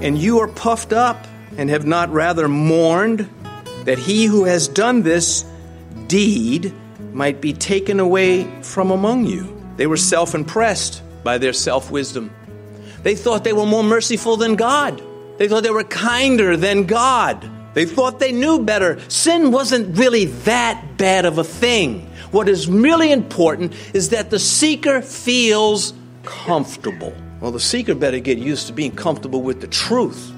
And you are puffed up and have not rather mourned that he who has done this deed might be taken away from among you. They were self-impressed by their self-wisdom. They thought they were more merciful than God. They thought they were kinder than God. They thought they knew better. Sin wasn't really that bad of a thing. What is really important is that the seeker feels comfortable. Well, the seeker better get used to being comfortable with the truth.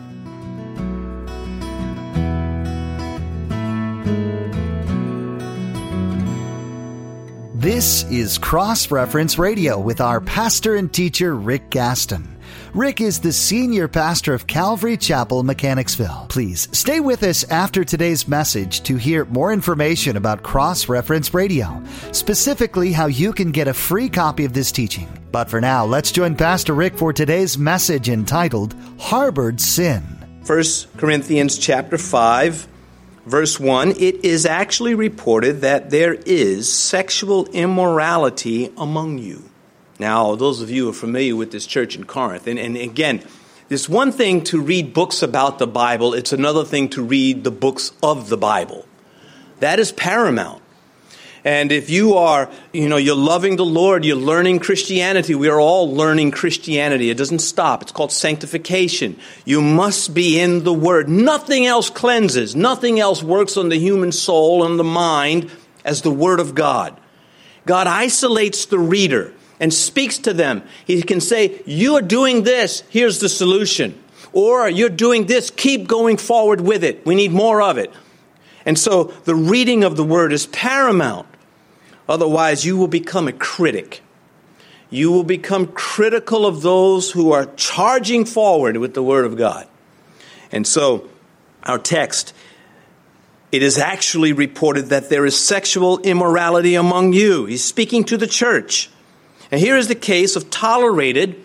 This is Cross Reference Radio with our pastor and teacher, Rick Gaston. Rick is the senior pastor of Calvary Chapel, Mechanicsville. Please stay with us after today's message to hear more information about Cross Reference Radio, specifically how you can get a free copy of this teaching. But for now, let's join Pastor Rick for today's message entitled, Harbored Sin. 1 Corinthians chapter 5, verse 1, it is actually reported that there is sexual immorality among you. Now, those of you who are familiar with this church in Corinth, and again, it's one thing to read books about the Bible, it's another thing to read the books of the Bible. That is paramount. And if you are, you're loving the Lord, you're learning Christianity, we are all learning Christianity. It doesn't stop. It's called sanctification. You must be in the Word. Nothing else cleanses. Nothing else works on the human soul and the mind as the Word of God. God isolates the reader and speaks to them. He can say, you are doing this, here's the solution. Or you're doing this, keep going forward with it. We need more of it. And so the reading of the Word is paramount. Otherwise, you will become a critic. You will become critical of those who are charging forward with the Word of God. And so, our text, it is actually reported that there is sexual immorality among you. He's speaking to the church. And here is the case of tolerated,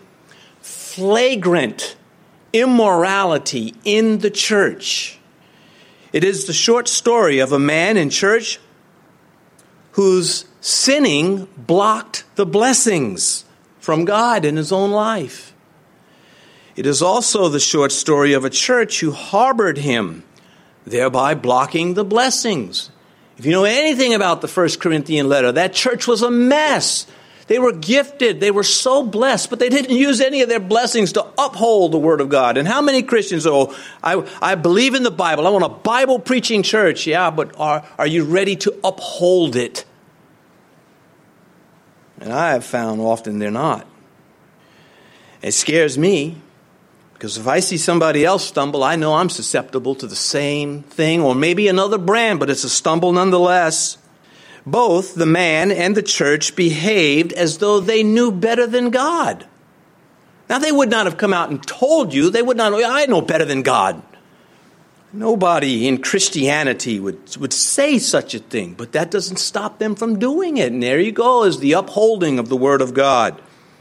flagrant immorality in the church. It is the short story of a man in church whose sinning blocked the blessings from God in his own life. It is also the short story of a church who harbored him, thereby blocking the blessings. If you know anything about the 1 Corinthian letter, that church was a mess. They were gifted. They were so blessed, but they didn't use any of their blessings to uphold the Word of God. And how many Christians, I believe in the Bible. I want a Bible-preaching church. Yeah, but are you ready to uphold it? And I have found often they're not. It scares me, because if I see somebody else stumble, I know I'm susceptible to the same thing, or maybe another brand, but it's a stumble nonetheless. Both the man and the church behaved as though they knew better than God. Now, they would not have come out and told you. They would not, I know better than God. Nobody in Christianity would say such a thing, but that doesn't stop them from doing it. And there you go, is the upholding of the Word of God.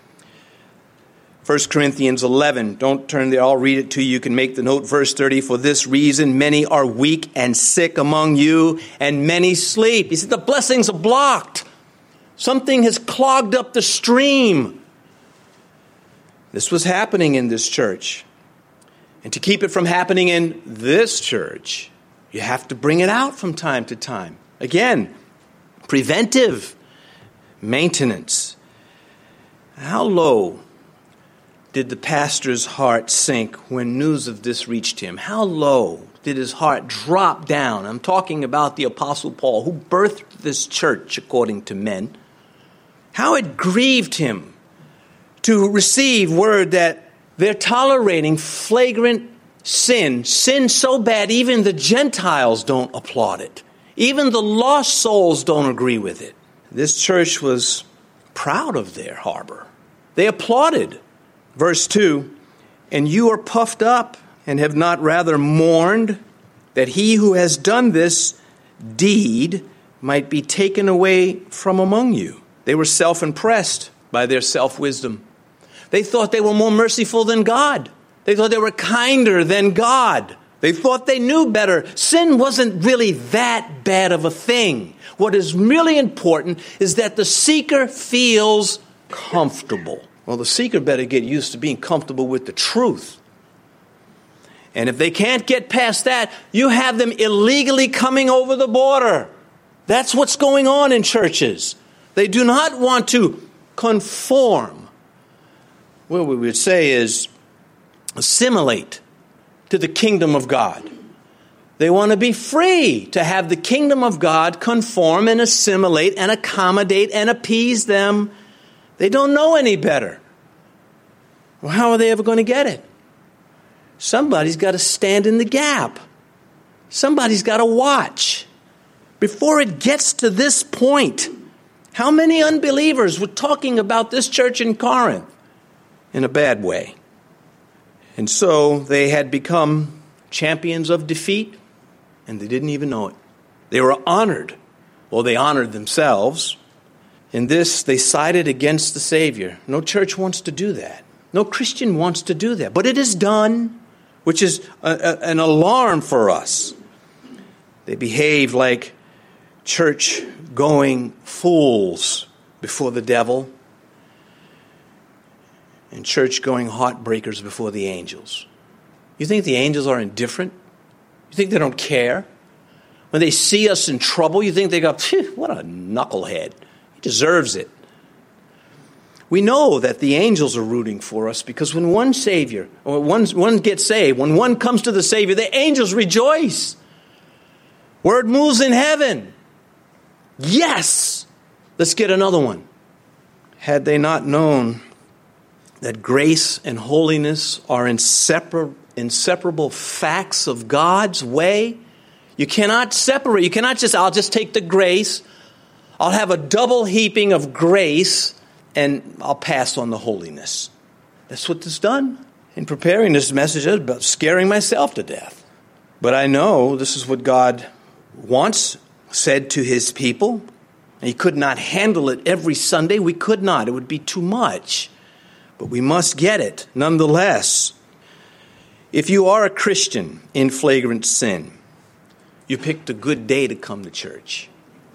1 Corinthians 11, don't turn there, I'll read it to you. You can make the note, verse 30. For this reason, many are weak and sick among you, and many sleep. He said the blessings are blocked. Something has clogged up the stream. This was happening in this church. And to keep it from happening in this church, you have to bring it out from time to time. Again, preventive maintenance. How low did the pastor's heart sink when news of this reached him? How low did his heart drop down? I'm talking about the Apostle Paul, who birthed this church according to men. How it grieved him to receive word that they're tolerating flagrant sin so bad even the Gentiles don't applaud it. Even the lost souls don't agree with it. This church was proud of their harbor. They applauded. Verse 2, and you are puffed up and have not rather mourned that he who has done this deed might be taken away from among you. They were self-impressed by their self-wisdom. They thought they were more merciful than God. They thought they were kinder than God. They thought they knew better. Sin wasn't really that bad of a thing. What is really important is that the seeker feels comfortable. Well, the seeker better get used to being comfortable with the truth. And if they can't get past that, you have them illegally coming over the border. That's what's going on in churches. They do not want to conform. What we would say is assimilate to the kingdom of God. They want to be free to have the kingdom of God conform and assimilate and accommodate and appease them. They don't know any better. Well, how are they ever going to get it? Somebody's got to stand in the gap. Somebody's got to watch. Before it gets to this point, how many unbelievers were talking about this church in Corinth in a bad way? And so they had become champions of defeat, and they didn't even know it. They were honored. Well, they honored themselves. In this, they sided against the Savior. No church wants to do that. No Christian wants to do that. But it is done, which is an alarm for us. They behaved like church-going fools before the devil and church-going heartbreakers before the angels. You think the angels are indifferent? You think they don't care? When they see us in trouble, you think they go, what a knucklehead. He deserves it. We know that the angels are rooting for us because when one Savior, or one gets saved, when one comes to the Savior, the angels rejoice. Word moves in heaven. Yes! Let's get another one. Had they not known that grace and holiness are inseparable facts of God's way, you cannot separate. You cannot just, I'll just take the grace, I'll have a double heaping of grace, and I'll pass on the holiness. That's what this done. In preparing this message, I was about scaring myself to death. But I know this is what God once said to his people. And he could not handle it every Sunday. We could not. It would be too much. But we must get it nonetheless. If you are a Christian in flagrant sin, you picked a good day to come to church.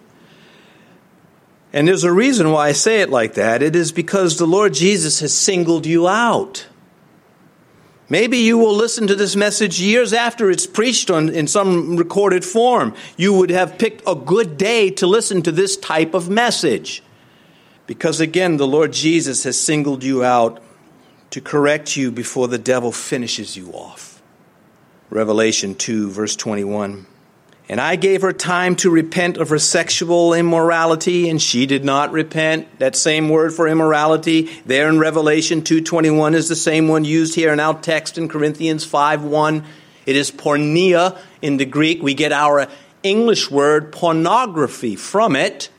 And there's a reason why I say it like that. It is because the Lord Jesus has singled you out. Maybe you will listen to this message years after it's preached in some recorded form. You would have picked a good day to listen to this type of message. Because again, the Lord Jesus has singled you out to correct you before the devil finishes you off. Revelation 2, verse 21. And I gave her time to repent of her sexual immorality, and she did not repent. That same word for immorality there in Revelation 2:21 is the same one used here in our text in Corinthians 5:1. It is porneia in the Greek. We get our English word pornography from it.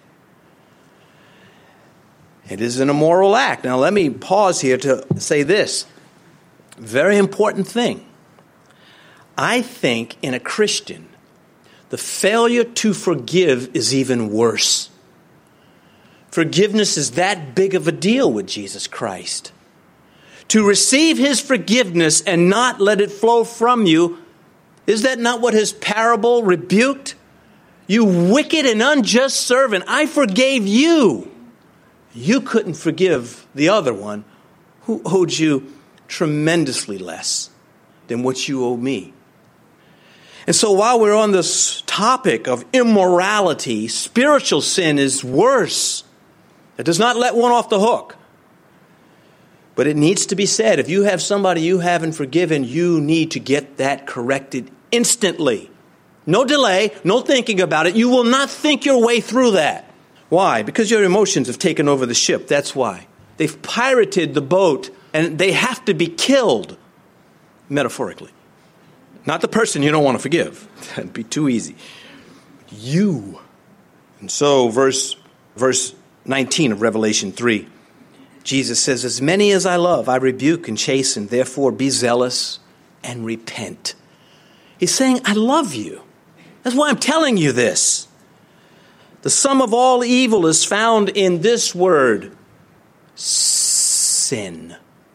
It is an immoral act. Now let me pause here to say this. Very important thing. I think in a Christian, the failure to forgive is even worse. Forgiveness is that big of a deal with Jesus Christ. To receive his forgiveness and not let it flow from you, is that not what his parable rebuked? You wicked and unjust servant, I forgave you. You couldn't forgive the other one who owed you tremendously less than what you owe me. And so while we're on this topic of immorality, spiritual sin is worse. It does not let one off the hook. But it needs to be said, if you have somebody you haven't forgiven, you need to get that corrected instantly. No delay, no thinking about it. You will not think your way through that. Why? Because your emotions have taken over the ship. That's why. They've pirated the boat, and they have to be killed, metaphorically. Not the person you don't want to forgive. That'd be too easy. You. And so verse 19 of Revelation 3, Jesus says, as many as I love, I rebuke and chasten. Therefore, be zealous and repent. He's saying, I love you. That's why I'm telling you this. The sum of all evil is found in this word, sin.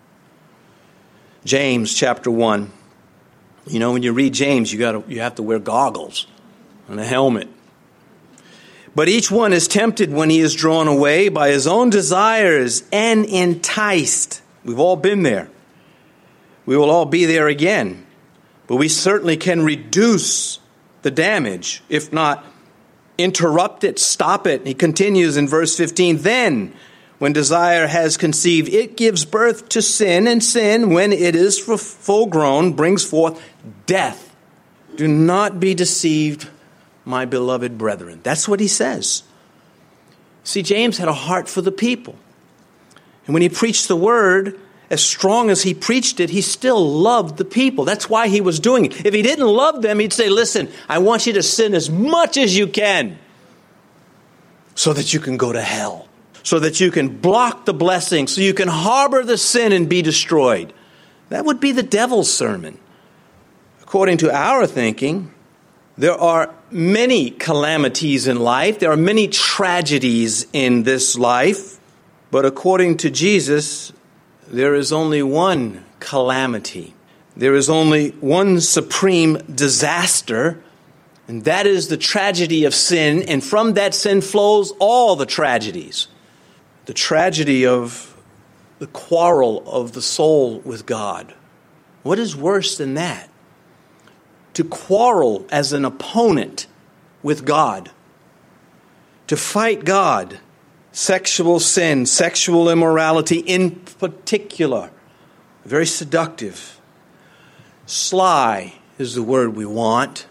James chapter 1. You know, when you read James, you have to wear goggles and a helmet. But each one is tempted when he is drawn away by his own desires and enticed. We've all been there. We will all be there again. But we certainly can reduce the damage, if not interrupt it, stop it. He continues in verse 15, then when desire has conceived, it gives birth to sin, and sin, when it is full grown, brings forth death. Do not be deceived, my beloved brethren. That's what he says. See, James had a heart for the people. And when he preached the word, as strong as he preached it, he still loved the people. That's why he was doing it. If he didn't love them, he'd say, listen, I want you to sin as much as you can so that you can go to hell, so that you can block the blessing, so you can harbor the sin and be destroyed. That would be the devil's sermon. According to our thinking, there are many calamities in life. There are many tragedies in this life. But according to Jesus, there is only one calamity. There is only one supreme disaster, and that is the tragedy of sin. And from that sin flows all the tragedies. The tragedy of the quarrel of the soul with God. What is worse than that? To quarrel as an opponent with God. To fight God. Sexual sin, sexual immorality in particular. Very seductive. Sly is the word we want.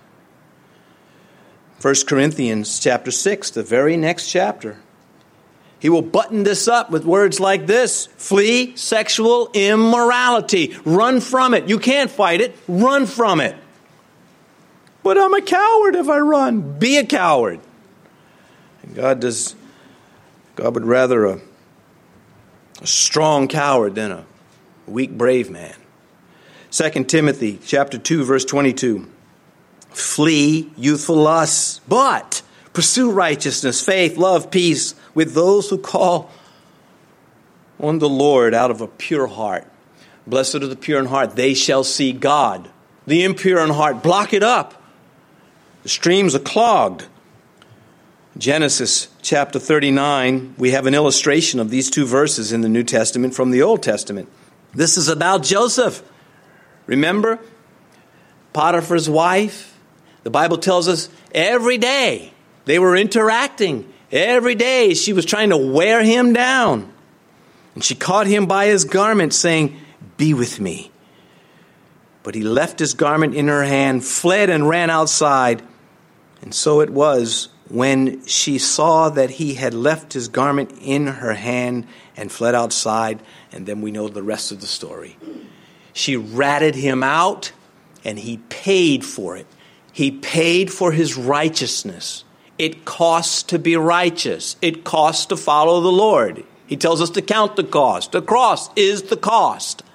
1 Corinthians chapter 6, the very next chapter. He will button this up with words like this. Flee sexual immorality. Run from it. You can't fight it. Run from it. But I'm a coward if I run. Be a coward. And God would rather a strong coward than a weak, brave man. 2 Timothy chapter 2, verse 22. Flee youthful lusts, but pursue righteousness, faith, love, peace with those who call on the Lord out of a pure heart. Blessed are the pure in heart, they shall see God. The impure in heart, block it up. The streams are clogged. Genesis chapter 39, we have an illustration of these two verses in the New Testament from the Old Testament. This is about Joseph. Remember? Potiphar's wife. The Bible tells us every day they were interacting. Every day she was trying to wear him down. And she caught him by his garment saying, be with me. But he left his garment in her hand, fled and ran outside. And so it was when she saw that he had left his garment in her hand and fled outside. And then we know the rest of the story. She ratted him out and he paid for it. He paid for his righteousness. It costs to be righteous. It costs to follow the Lord. He tells us to count the cost. The cross is the cost.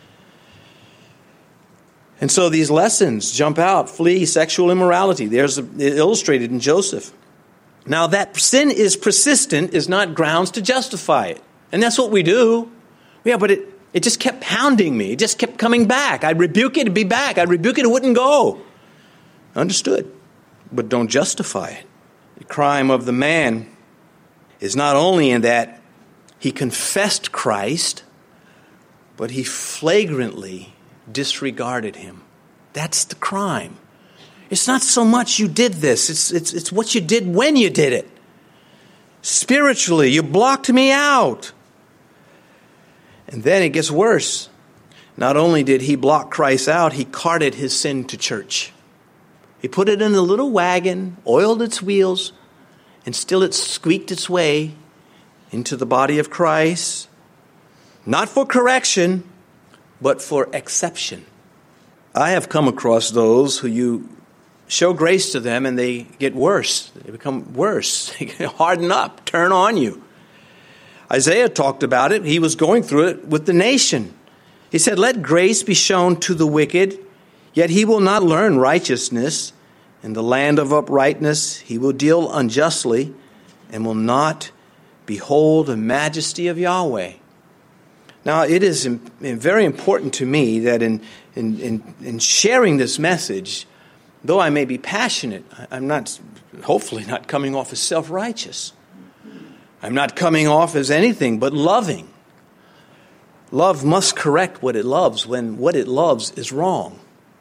And so these lessons jump out. Flee sexual immorality. There's illustrated in Joseph. Now that sin is persistent is not grounds to justify it. And that's what we do. Yeah, but it just kept hounding me. It just kept coming back. I'd rebuke it, it'd be back. I'd rebuke it, it wouldn't go. Understood. But don't justify it. The crime of the man is not only in that he confessed Christ, but he flagrantly disregarded him. That's the crime. It's not so much you did this. It's what you did when you did it. Spiritually, you blocked me out. And then it gets worse. Not only did he block Christ out, he carted his sin to church. He put it in a little wagon, oiled its wheels, and still it squeaked its way into the body of Christ. Not for correction, but for exception. I have come across those who you show grace to them and they get worse. They become worse. They harden up, turn on you. Isaiah talked about it. He was going through it with the nation. He said, let grace be shown to the wicked, yet he will not learn righteousness. In the land of uprightness he will deal unjustly and will not behold the majesty of Yahweh. Now, it is very important to me that in sharing this message, though I may be passionate, I'm not, hopefully not coming off as self-righteous. I'm not coming off as anything but loving. Love must correct what it loves when what it loves is wrong.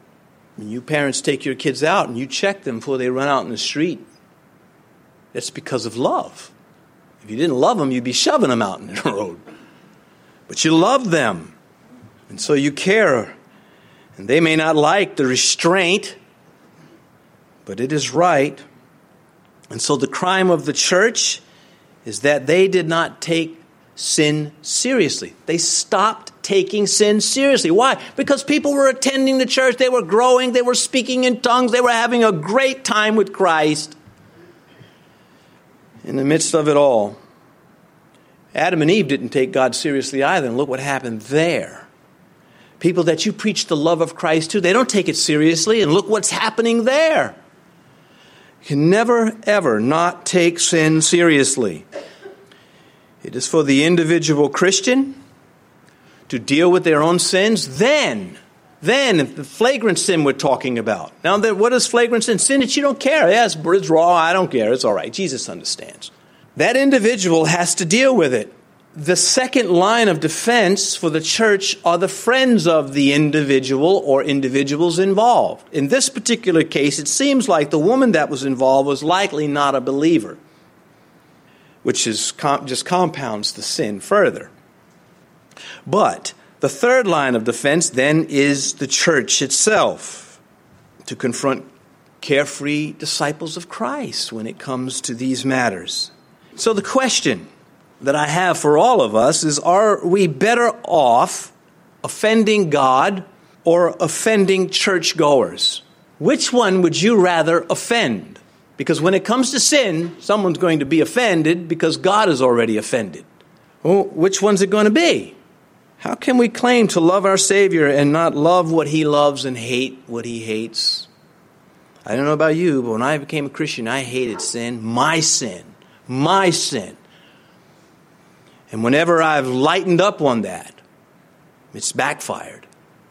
When you parents take your kids out and you check them before they run out in the street, that's because of love. If you didn't love them, you'd be shoving them out in the road. But you love them, and so you care. And they may not like the restraint, but it is right. And so the crime of the church is that they did not take sin seriously. They stopped taking sin seriously. Why? Because people were attending the church, they were growing, they were speaking in tongues, they were having a great time with Christ. In the midst of it all, Adam and Eve didn't take God seriously either, and look what happened there. People that you preach the love of Christ to, they don't take it seriously, and look what's happening there. You can never, ever not take sin seriously. It is for the individual Christian to deal with their own sins. Then, if the flagrant sin we're talking about. Now, what is flagrant sin? Sin that you don't care. Yes, it's raw. I don't care. It's all right. Jesus understands. That individual has to deal with it. The second line of defense for the church are the friends of the individual or individuals involved. In this particular case, it seems like the woman that was involved was likely not a believer, which is just compounds the sin further. But the third line of defense then is the church itself to confront carefree disciples of Christ when it comes to these matters. So the question that I have for all of us is, are we better off offending God or offending churchgoers? Which one would you rather offend? Because when it comes to sin, someone's going to be offended because God is already offended. Well, which one's it going to be? How can we claim to love our Savior and not love what He loves and hate what He hates? I don't know about you, but when I became a Christian, I hated sin. My sin. And whenever I've lightened up on that, it's backfired.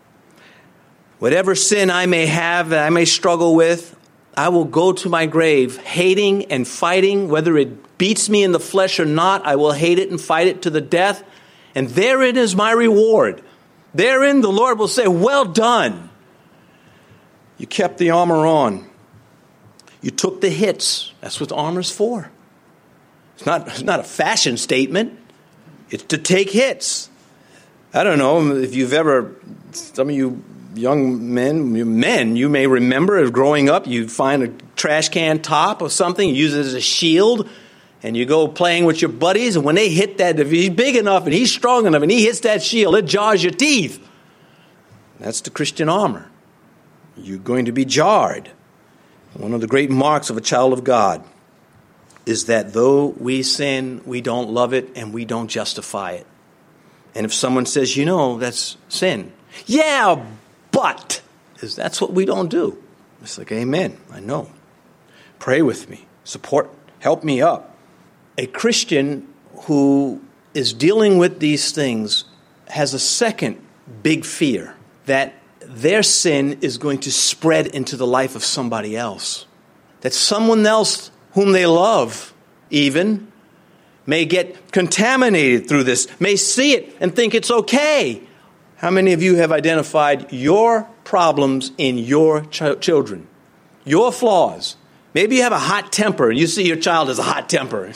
Whatever sin I may have, that I may struggle with, I will go to my grave hating and fighting, whether it beats me in the flesh or not. I will hate it and fight it to the death. And therein is my reward. Therein the Lord will say, well done. You kept the armor on. You took the hits. That's what the armor's for. It's not a fashion statement. It's to take hits. I don't know if you've ever, some of you young men, you may remember as growing up, you'd find a trash can top or something, you use it as a shield, and you go playing with your buddies, and when they hit that, if he's big enough and he's strong enough and he hits that shield, it jars your teeth. That's the Christian armor. You're going to be jarred. One of the great marks of a child of God is that though we sin, we don't love it and we don't justify it. And if someone says, that's sin. Yeah, but that's what we don't do. It's like, amen, I know. Pray with me. Support, help me up. A Christian who is dealing with these things has a second big fear, that their sin is going to spread into the life of somebody else. That someone else whom they love even may get contaminated through this, may see it and think it's okay. How many of you have identified your problems in your children? Your flaws. Maybe you have a hot temper and you see your child has a hot temper.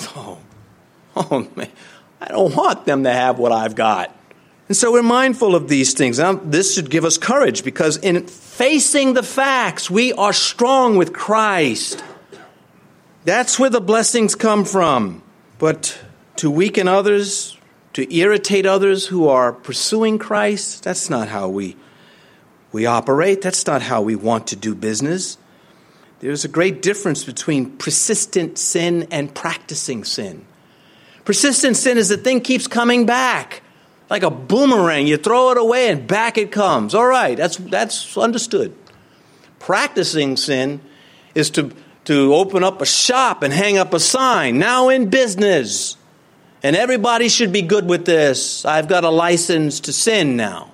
Oh man, I don't want them to have what I've got. And so we're mindful of these things. Now, this should give us courage because in facing the facts, we are strong with Christ. That's where the blessings come from. But to weaken others, to irritate others who are pursuing Christ, that's not how we operate. That's not how we want to do business. There's a great difference between persistent sin and practicing sin. Persistent sin is the thing keeps coming back. Like a boomerang, you throw it away and back it comes. All right, that's understood. Practicing sin is to open up a shop and hang up a sign, now in business. And everybody should be good with this. I've got a license to sin now.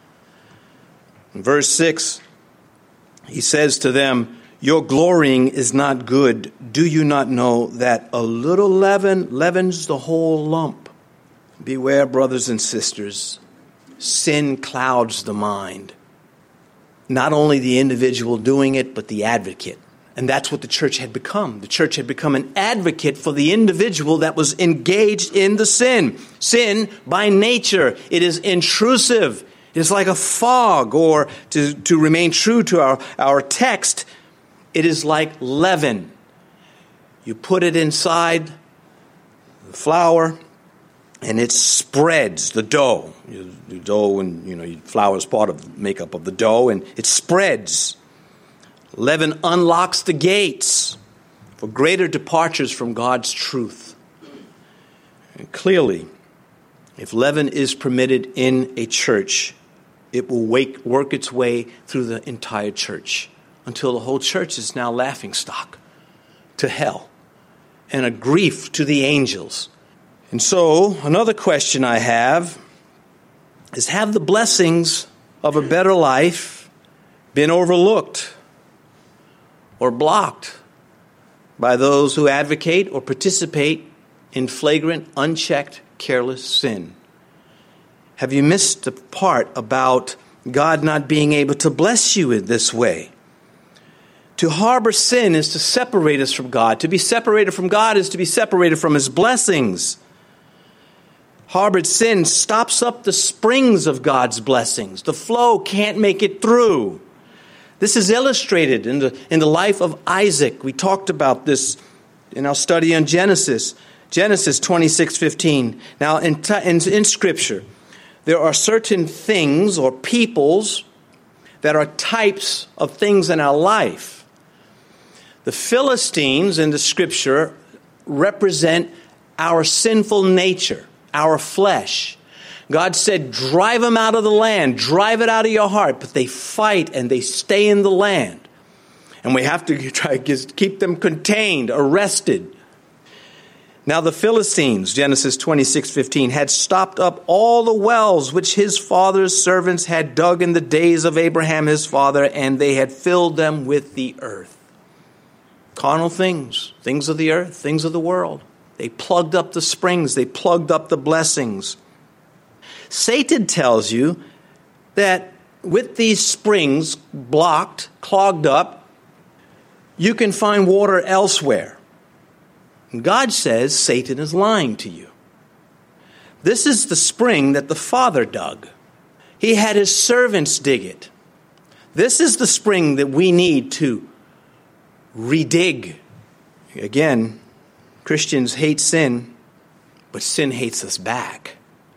In verse 6, he says to them, your glorying is not good. Do you not know that a little leaven leavens the whole lump? Beware, brothers and sisters. Sin clouds the mind. not only the individual doing it, but the advocate. And that's what the church had become. The church had become an advocate for the individual that was engaged in the sin. Sin, by nature, it is intrusive. It is like a fog, or to remain true to our text, it is like leaven. You put it inside the flour, and it spreads the dough. The dough and flour is part of the makeup of the dough, and it spreads. Leaven unlocks the gates for greater departures from God's truth. And clearly, if leaven is permitted in a church, it will work its way through the entire church until the whole church is now laughingstock to hell and a grief to the angels. And so, another question I have is, have the blessings of a better life been overlooked or blocked by those who advocate or participate in flagrant, unchecked, careless sin? Have you missed the part about God not being able to bless you in this way? To harbor sin is to separate us from God. To be separated from God is to be separated from His blessings. Harbored sin stops up the springs of God's blessings. The flow can't make it through. This is illustrated in the life of Isaac. We talked about this in our study on Genesis. Genesis 26:15. Now, in Scripture, there are certain things or peoples that are types of things in our life. The Philistines in the Scripture represent our sinful nature, our flesh. God said, drive them out of the land, drive it out of your heart, but they fight and they stay in the land. And we have to try to keep them contained, arrested. Now the Philistines, Genesis 26:15, had stopped up all the wells which his father's servants had dug in the days of Abraham his father, and they had filled them with the earth. Carnal things, things of the earth, things of the world. They plugged up the springs, they plugged up the blessings. Satan tells you that with these springs blocked, clogged up, you can find water elsewhere. And God says Satan is lying to you. This is the spring that the Father dug. He had his servants dig it. This is the spring that we need to redig. Again, Christians hate sin, but sin hates us back.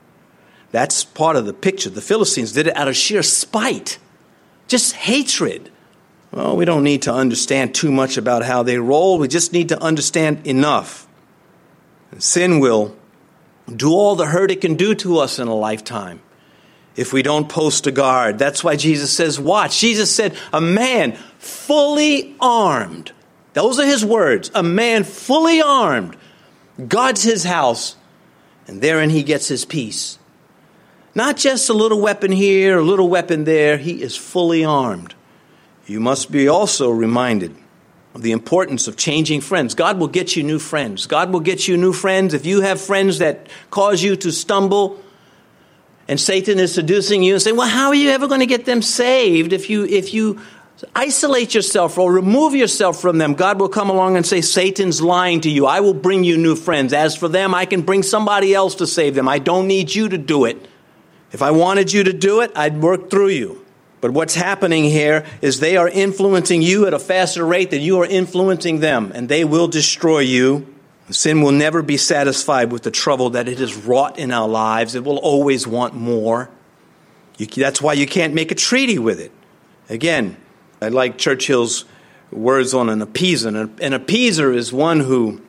That's part of the picture. The Philistines did it out of sheer spite, just hatred. Well, we don't need to understand too much about how they roll. We just need to understand enough. And sin will do all the hurt it can do to us in a lifetime if we don't post a guard. That's why Jesus says, watch. Jesus said, a man fully armed. Those are his words. A man fully armed guards his house, and therein he gets his peace. Not just a little weapon here, a little weapon there. He is fully armed. You must be also reminded of the importance of changing friends. God will get you new friends. God will get you new friends. If you have friends that cause you to stumble and Satan is seducing you and saying, well, how are you ever going to get them saved if you isolate yourself or remove yourself from them? God will come along and say, Satan's lying to you. I will bring you new friends. As for them, I can bring somebody else to save them. I don't need you to do it. If I wanted you to do it, I'd work through you. But what's happening here is they are influencing you at a faster rate than you are influencing them, and they will destroy you. Sin will never be satisfied with the trouble that it has wrought in our lives. It will always want more. That's why you can't make a treaty with it. Again, I like Churchill's words on an appeaser. An appeaser is one who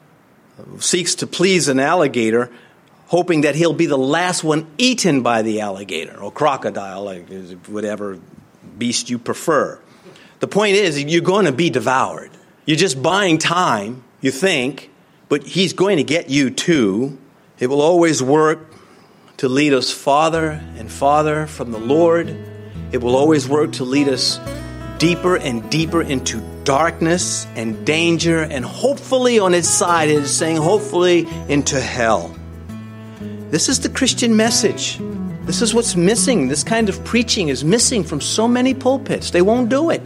seeks to please an alligator, hoping that he'll be the last one eaten by the alligator or crocodile, like whatever beast you prefer. The point is, you're going to be devoured. You're just buying time, you think, but he's going to get you too. It will always work to lead us farther and farther from the Lord. It will always work to lead us deeper and deeper into darkness and danger, and hopefully on its side, it is saying hopefully into hell. This is the Christian message. This is what's missing. This kind of preaching is missing from so many pulpits. They won't do it.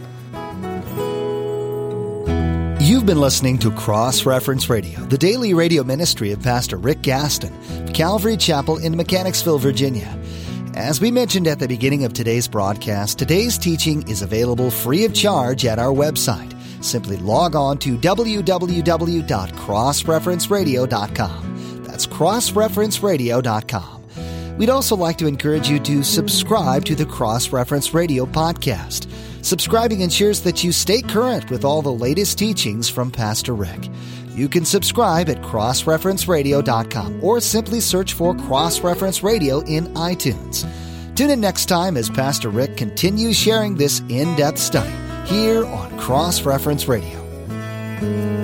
You've been listening to Cross Reference Radio, the daily radio ministry of Pastor Rick Gaston, Calvary Chapel in Mechanicsville, Virginia. As we mentioned at the beginning of today's broadcast, today's teaching is available free of charge at our website. Simply log on to www.crossreferenceradio.com. That's crossreferenceradio.com. We'd also like to encourage you to subscribe to the Cross Reference Radio podcast. Subscribing ensures that you stay current with all the latest teachings from Pastor Rick. You can subscribe at crossreferenceradio.com or simply search for Cross Reference Radio in iTunes. Tune in next time as Pastor Rick continues sharing this in-depth study here on Cross Reference Radio.